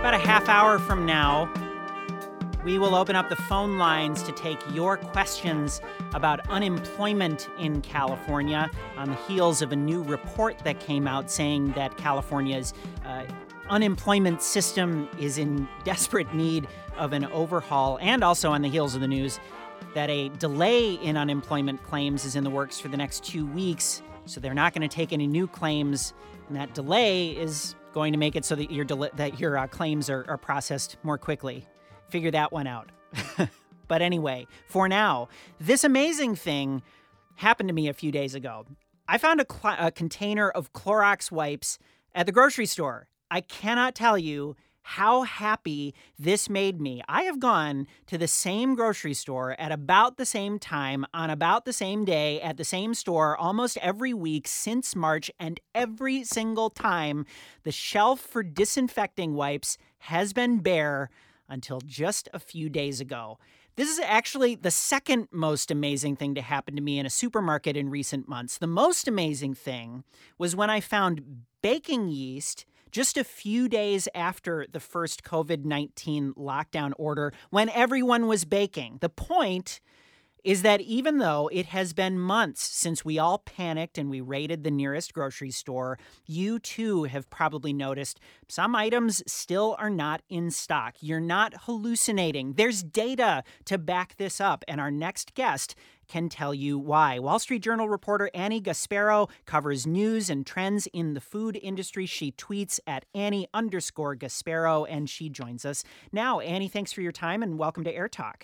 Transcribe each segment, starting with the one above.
About a half hour from now, we will open up the phone lines to take your questions about unemployment in California on the heels of a new report that came out saying that California's unemployment system is in desperate need of an overhaul, and also on the heels of the news that a delay in unemployment claims is in the works for the next 2 weeks. So they're not going to take any new claims, and that delay is going to make it so that your claims are processed more quickly. Figure that one out. But anyway, for now, this amazing thing happened to me a few days ago. I found a container of Clorox wipes at the grocery store. I cannot tell you how happy this made me. I have gone to the same grocery store at about the same time, on about the same day, at the same store almost every week since March, and every single time the shelf for disinfecting wipes has been bare until just a few days ago. This is actually the second most amazing thing to happen to me in a supermarket in recent months. The most amazing thing was when I found baking yeast just a few days after the first COVID-19 lockdown order, when everyone was baking. The point is that even though it has been months since we all panicked and we raided the nearest grocery store, you too have probably noticed some items still are not in stock. You're not hallucinating. There's data to back this up, and our next guest can tell you why. Wall Street Journal reporter Annie Gasparo covers news and trends in the food industry. She tweets at Annie_Gasparo, and she joins us now. Annie, thanks for your time and welcome to Air Talk.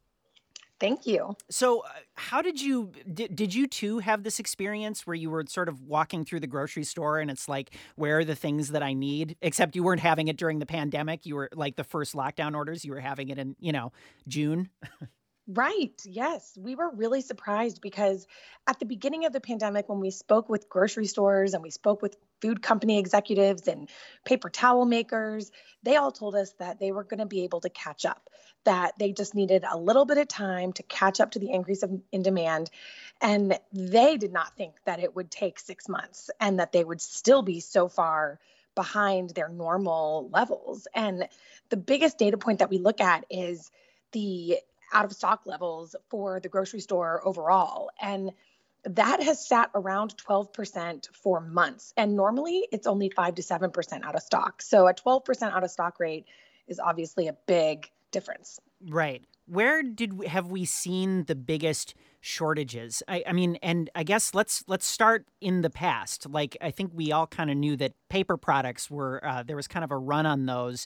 Thank you. So how did you too have this experience where you were sort of walking through the grocery store and it's like, where are the things that I need? Except you weren't having it during the pandemic. You were like the first lockdown orders. You were having it in, June. Right. Yes. We were really surprised because at the beginning of the pandemic, when we spoke with grocery stores and we spoke with food company executives and paper towel makers, they all told us that they were going to be able to catch up, that they just needed a little bit of time to catch up to the increase in demand. And they did not think that it would take 6 months and that they would still be so far behind their normal levels. And the biggest data point that we look at is the out of stock levels for the grocery store overall. And that has sat around 12% for months. And normally it's only 5 to 7% out of stock. So a 12% out of stock rate is obviously a big difference. Right. Where have we seen the biggest shortages? I mean, and I guess let's start in the past. Like, I think we all kind of knew that paper products were, there was kind of a run on those.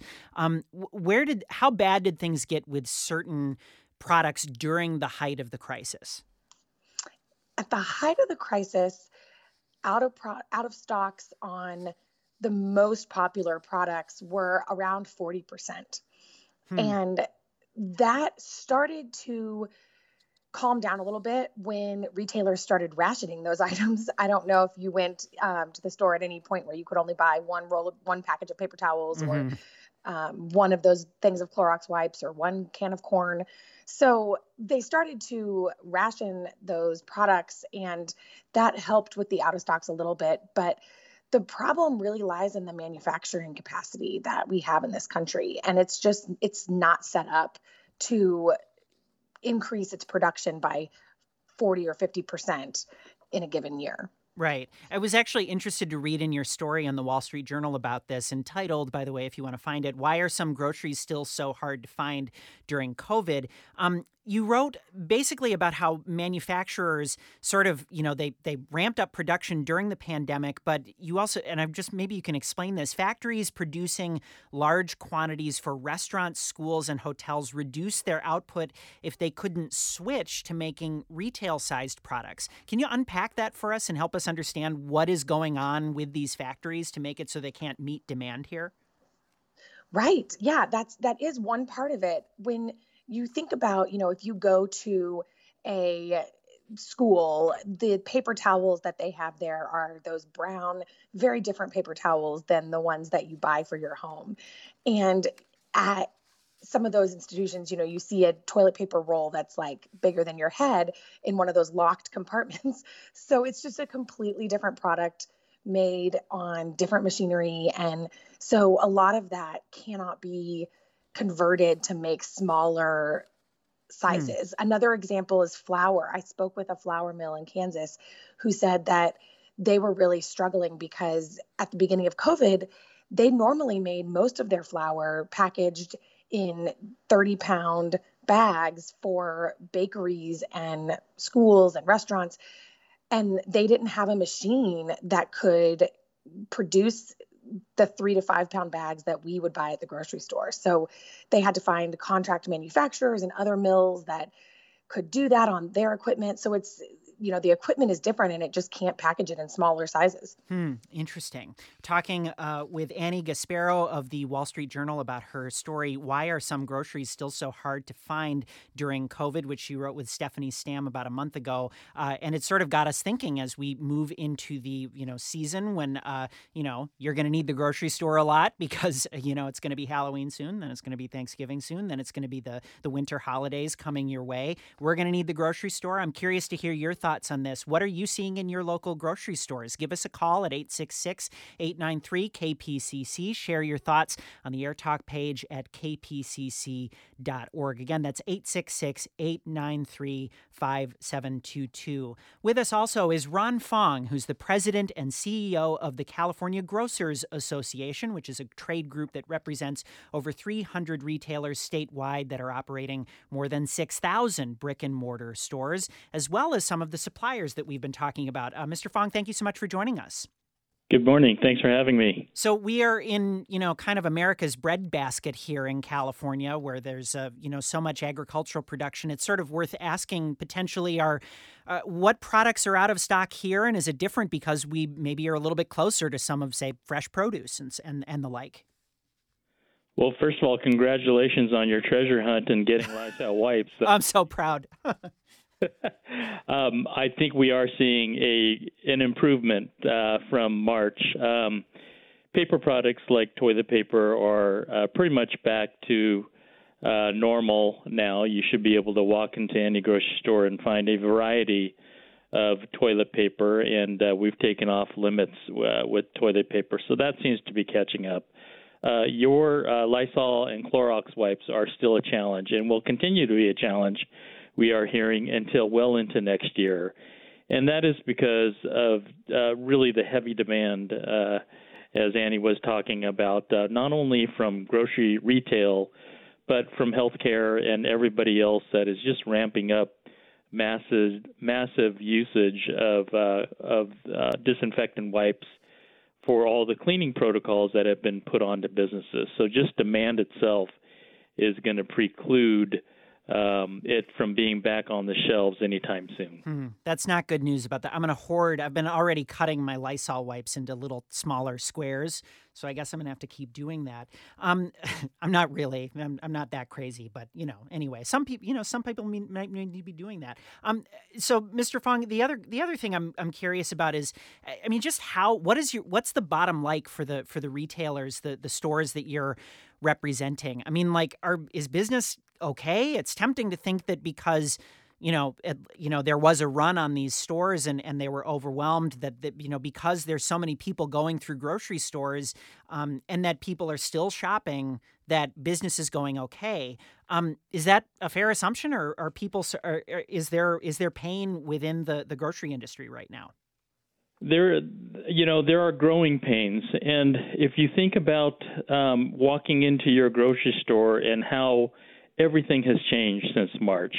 How bad did things get with certain products during the height of the crisis? At the height of the crisis, out of stocks on the most popular products were around 40%. And that started to calm down a little bit when retailers started rationing those items. I don't know if you went to the store at any point where you could only buy one package of paper towels or one of those things of Clorox wipes or one can of corn. So they started to ration those products, and that helped with the out of stocks a little bit. But the problem really lies in the manufacturing capacity that we have in this country. And it's not set up to increase its production by 40 or 50% in a given year. Right. I was actually interested to read in your story on the Wall Street Journal about this, entitled, by the way, if you want to find it, "Why Are Some Groceries Still So Hard to Find During COVID?" You wrote basically about how manufacturers sort of, they ramped up production during the pandemic, but you also, and maybe you can explain this, factories producing large quantities for restaurants, schools, and hotels reduced their output if they couldn't switch to making retail-sized products. Can you unpack that for us and help us understand what is going on with these factories to make it so they can't meet demand here? Right. Yeah, that is one part of it. When you think about, if you go to a school, the paper towels that they have there are those brown, very different paper towels than the ones that you buy for your home. And at some of those institutions, you see a toilet paper roll that's like bigger than your head in one of those locked compartments. So it's just a completely different product made on different machinery. And so a lot of that cannot be converted to make smaller sizes. Another example is flour. I spoke with a flour mill in Kansas who said that they were really struggling because at the beginning of COVID, they normally made most of their flour packaged in 30-pound bags for bakeries and schools and restaurants. And they didn't have a machine that could produce the 3 to 5 pound bags that we would buy at the grocery store. So they had to find contract manufacturers and other mills that could do that on their equipment. So it's, the equipment is different and it just can't package it in smaller sizes. Interesting. Talking with Annie Gasparo of the Wall Street Journal about her story, Why Are Some Groceries Still So Hard to Find During COVID, which she wrote with Stephanie Stamm about a month ago. And it sort of got us thinking as we move into the, season when, you're going to need the grocery store a lot because, it's going to be Halloween soon, then it's going to be Thanksgiving soon, then it's going to be the winter holidays coming your way. We're going to need the grocery store. I'm curious to hear your thoughts on this. What are you seeing in your local grocery stores? Give us a call at 866-893-KPCC. Share your thoughts on the AirTalk page at kpcc.org. Again, that's 866-893-5722. With us also is Ron Fong, who's the president and CEO of the California Grocers Association, which is a trade group that represents over 300 retailers statewide that are operating more than 6,000 brick and mortar stores, as well as some of the suppliers that we've been talking about. Mr. Fong, thank you so much for joining us. Good morning. Thanks for having me. So we are in, kind of America's breadbasket here in California, where there's, so much agricultural production. It's sort of worth asking potentially what products are out of stock here, and is it different because we maybe are a little bit closer to some of, say, fresh produce and the like? Well, first of all, congratulations on your treasure hunt and getting Lysol wipes. I'm so proud. I think we are seeing an improvement from March. Paper products like toilet paper are pretty much back to normal now. You should be able to walk into any grocery store and find a variety of toilet paper, and we've taken off limits with toilet paper, so that seems to be catching up. Your Lysol and Clorox wipes are still a challenge and will continue to be a challenge, we are hearing, until well into next year. And that is because of really the heavy demand, as Annie was talking about, not only from grocery retail, but from healthcare and everybody else that is just ramping up massive usage of disinfectant wipes for all the cleaning protocols that have been put onto businesses. So just demand itself is going to preclude it from being back on the shelves anytime soon. That's not good news about that. I'm going to hoard. I've been already cutting my Lysol wipes into little smaller squares, so I guess I'm going to have to keep doing that. I'm not really. I'm not that crazy, but anyway, some people might need to be doing that. So, Mr. Fong, the other thing I'm curious about is, just what's the bottom like for the retailers, the stores that you're representing? Is business okay? It's tempting to think that because there was a run on these stores and they were overwhelmed that because there's so many people going through grocery stores and that people are still shopping, that business is going okay. Is that a fair assumption, or are people? Is there pain within the grocery industry right now? There are growing pains, and if you think about walking into your grocery store and how everything has changed since March,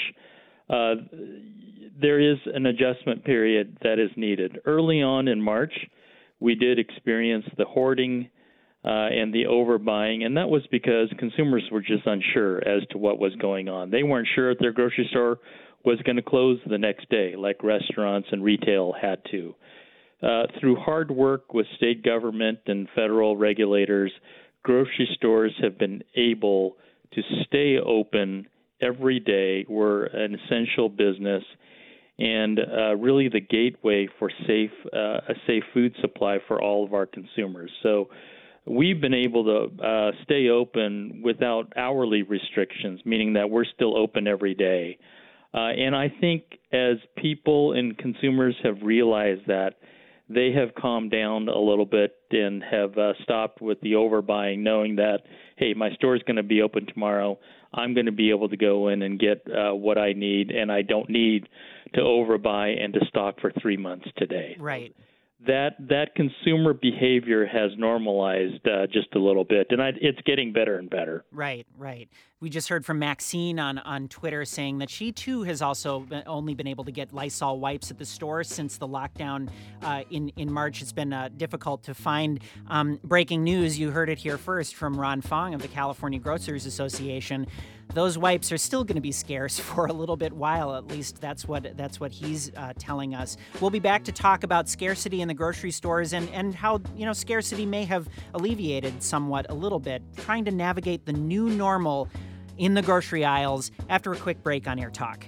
there is an adjustment period that is needed. Early on in March, we did experience the hoarding and the overbuying, and that was because consumers were just unsure as to what was going on. They weren't sure if their grocery store was going to close the next day, like restaurants and retail had to. Through hard work with state government and federal regulators, grocery stores have been able to stay open every day. We're an essential business and really the gateway for a safe food supply for all of our consumers. So we've been able to stay open without hourly restrictions, meaning that we're still open every day. And I think as people and consumers have realized that, they have calmed down a little bit and have stopped with the overbuying, knowing that, hey, my store is going to be open tomorrow. I'm going to be able to go in and get what I need, and I don't need to overbuy and to stock for 3 months today. Right. That consumer behavior has normalized just a little bit, and it's getting better and better. Right. We just heard from Maxine on Twitter saying that she too has also only been able to get Lysol wipes at the store since the lockdown in March. It's been difficult to find. Breaking news, you heard it here first from Ron Fong of the California Grocers Association. Those wipes are still going to be scarce for a little bit while. At least that's what he's telling us. We'll be back to talk about scarcity in the grocery stores and how scarcity may have alleviated somewhat a little bit, trying to navigate the new normal in the grocery aisles after a quick break on Air Talk.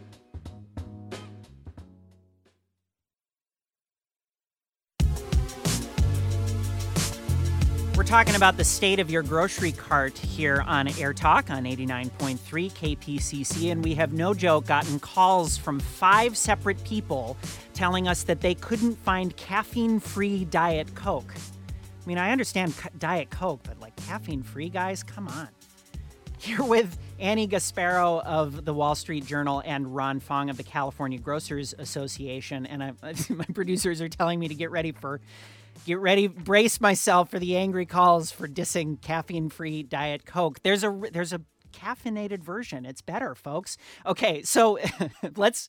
We're talking about the state of your grocery cart here on Air Talk on 89.3 KPCC, and we have, no joke, gotten calls from 5 separate people telling us that they couldn't find caffeine-free Diet Coke. I mean, I understand Diet Coke, but like caffeine-free, guys, come on. Here with Annie Gasparo of the Wall Street Journal and Ron Fong of the California Grocers Association, and my producers are telling me to get ready, brace myself for the angry calls for dissing caffeine-free Diet Coke. There's a caffeinated version. It's better, folks. Okay, so let's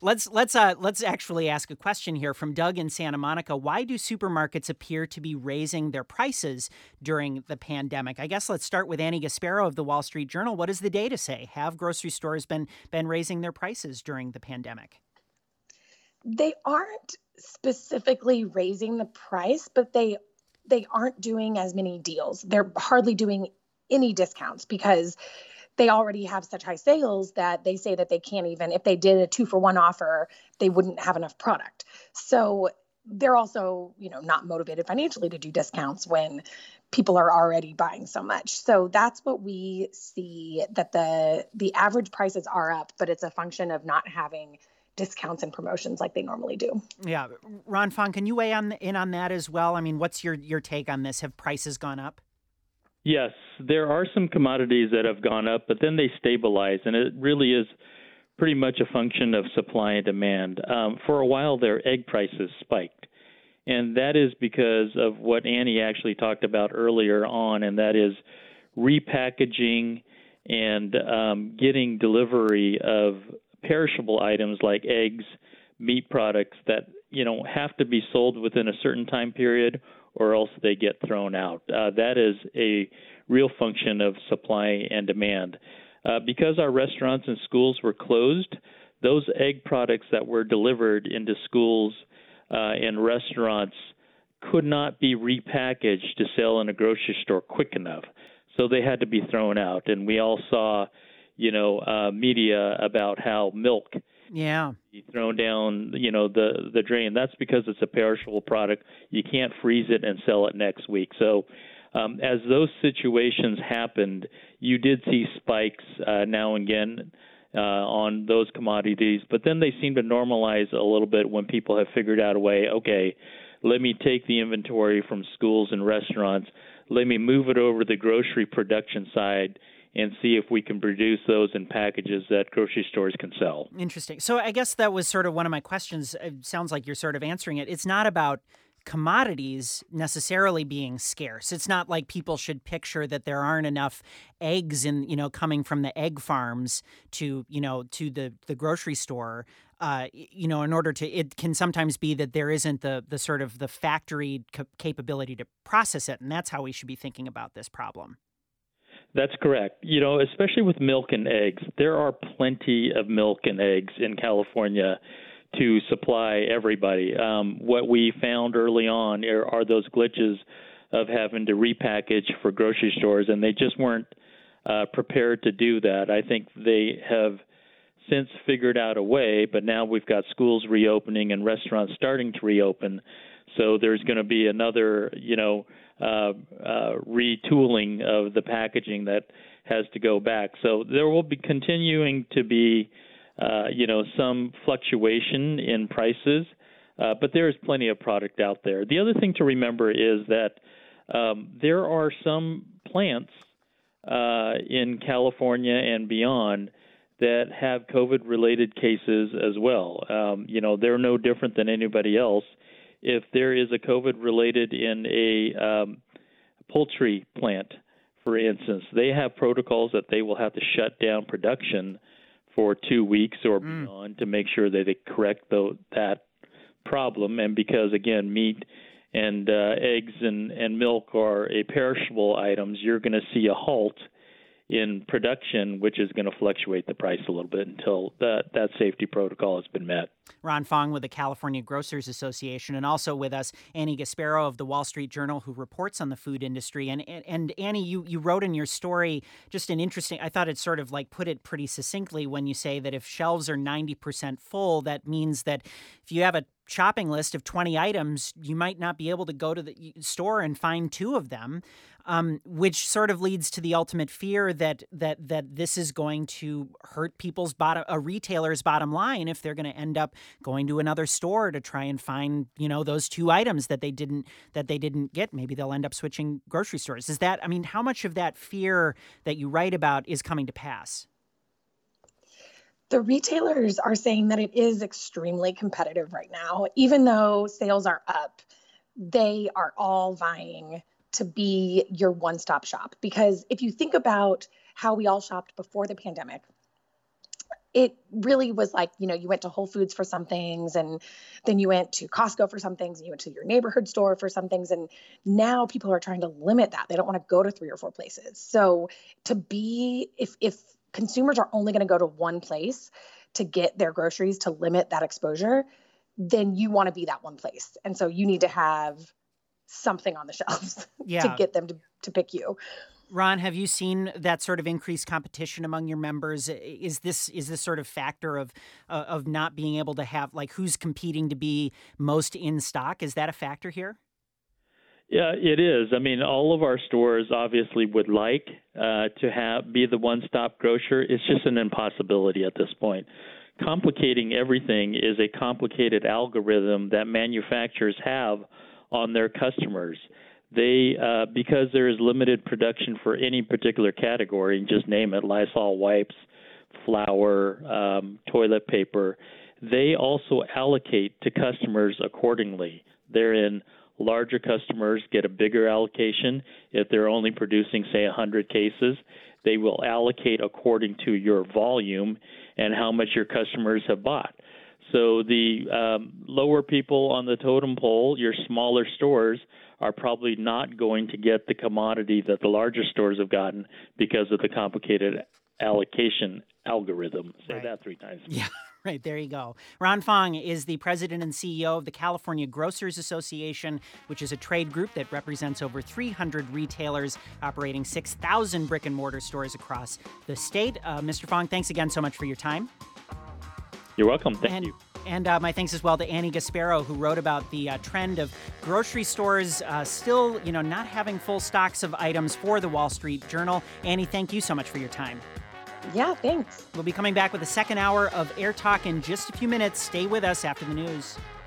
actually ask a question here from Doug in Santa Monica. Why do supermarkets appear to be raising their prices during the pandemic? I guess let's start with Annie Gasparo of the Wall Street Journal. What does the data say? Have grocery stores been raising their prices during the pandemic? They aren't specifically raising the price, but they aren't doing as many deals. They're hardly doing any discounts because they already have such high sales that they say that they can't even, if they did a 2-for-1 offer, they wouldn't have enough product. So they're also, not motivated financially to do discounts when people are already buying so much. So that's what we see, that the average prices are up, but it's a function of not having discounts and promotions like they normally do. Yeah. Ron Fong, can you weigh in on that as well? I mean, what's your take on this? Have prices gone up? Yes, there are some commodities that have gone up, but then they stabilize, and it really is pretty much a function of supply and demand. For a while, their egg prices spiked, and that is because of what Annie actually talked about earlier on, and that is repackaging and getting delivery of perishable items like eggs, meat products that have to be sold within a certain time period, or else they get thrown out. That is a real function of supply and demand. Because our restaurants and schools were closed, those egg products that were delivered into schools and restaurants could not be repackaged to sell in a grocery store quick enough. So they had to be thrown out. And we all saw, media about how milk be thrown down, the drain. That's because it's a perishable product. You can't freeze it and sell it next week. So as those situations happened, you did see spikes now and again on those commodities, but then they seem to normalize a little bit when people have figured out a way, okay, let me take the inventory from schools and restaurants, let me move it over to the grocery production side and see if we can produce those in packages that grocery stores can sell. Interesting. So I guess that was sort of one of my questions. It sounds like you're sort of answering it. It's not about commodities necessarily being scarce. It's not like people should picture that there aren't enough eggs coming from the egg farms to the grocery store. In order to, it can sometimes be that there isn't the sort of the factory capability to process it, and that's how we should be thinking about this problem. That's correct. Especially with milk and eggs, there are plenty of milk and eggs in California to supply everybody. What we found early on are those glitches of having to repackage for grocery stores, and they just weren't prepared to do that. I think they have since figured out a way, but now we've got schools reopening and restaurants starting to reopen. So there's going to be another, retooling of the packaging that has to go back. So there will be continuing to be, some fluctuation in prices. But there is plenty of product out there. The other thing to remember is that there are some plants in California and beyond that have COVID-related cases as well. They're no different than anybody else. If there is a COVID-related in a poultry plant, for instance, they have protocols that they will have to shut down production for 2 weeks or beyond to make sure that they correct that problem. And because, again, meat and eggs and milk are a perishable items, you're going to see a halt in production, which is going to fluctuate the price a little bit until that safety protocol has been met. Ron Fong with the California Grocers Association, and also with us, Annie Gasparo of the Wall Street Journal, who reports on the food industry. And Annie, you wrote in your story just an interesting, I thought it sort of like put it pretty succinctly when you say that if shelves are 90% full, that means that if you have a shopping list of 20 items, you might not be able to go to the store and find 2 of them, which sort of leads to the ultimate fear that this is going to hurt a retailer's bottom line if they're going to end up going to another store to try and find, those 2 items that they didn't get. Maybe they'll end up switching grocery stores. How much of that fear that you write about is coming to pass? The retailers are saying that it is extremely competitive right now. Even though sales are up, they are all vying to be your one-stop shop. Because if you think about how we all shopped before the pandemic, it really was like, you went to Whole Foods for some things, and then you went to Costco for some things, and you went to your neighborhood store for some things. And now people are trying to limit that. They don't want to go to 3 or 4 places. So if consumers are only going to go to one place to get their groceries to limit that exposure, then you want to be that one place. And so you need to have something on the shelves to get them to pick you. Ron, have you seen that sort of increased competition among your members? Is this sort of factor of not being able to have, like, who's competing to be most in stock? Is that a factor here? Yeah, it is. All of our stores obviously would like to be the one-stop grocer. It's just an impossibility at this point. Complicating everything is a complicated algorithm that manufacturers have on their customers. They, because there is limited production for any particular category, just name it, Lysol wipes, flour, toilet paper, they also allocate to customers accordingly. Therein, larger customers get a bigger allocation. If they're only producing, say, 100 cases, they will allocate according to your volume and how much your customers have bought. So the lower people on the totem pole, your smaller stores, are probably not going to get the commodity that the larger stores have gotten because of the complicated allocation algorithm. Say that 3 times. Yeah. Right, there you go. Ron Fong is the president and CEO of the California Grocers Association, which is a trade group that represents over 300 retailers operating 6,000 brick-and-mortar stores across the state. Mr. Fong, thanks again so much for your time. You're welcome. Thank you. And my thanks as well to Annie Gasparo, who wrote about the trend of grocery stores still, not having full stocks of items for the Wall Street Journal. Annie, thank you so much for your time. Yeah, thanks. We'll be coming back with the second hour of Air Talk in just a few minutes. Stay with us after the news.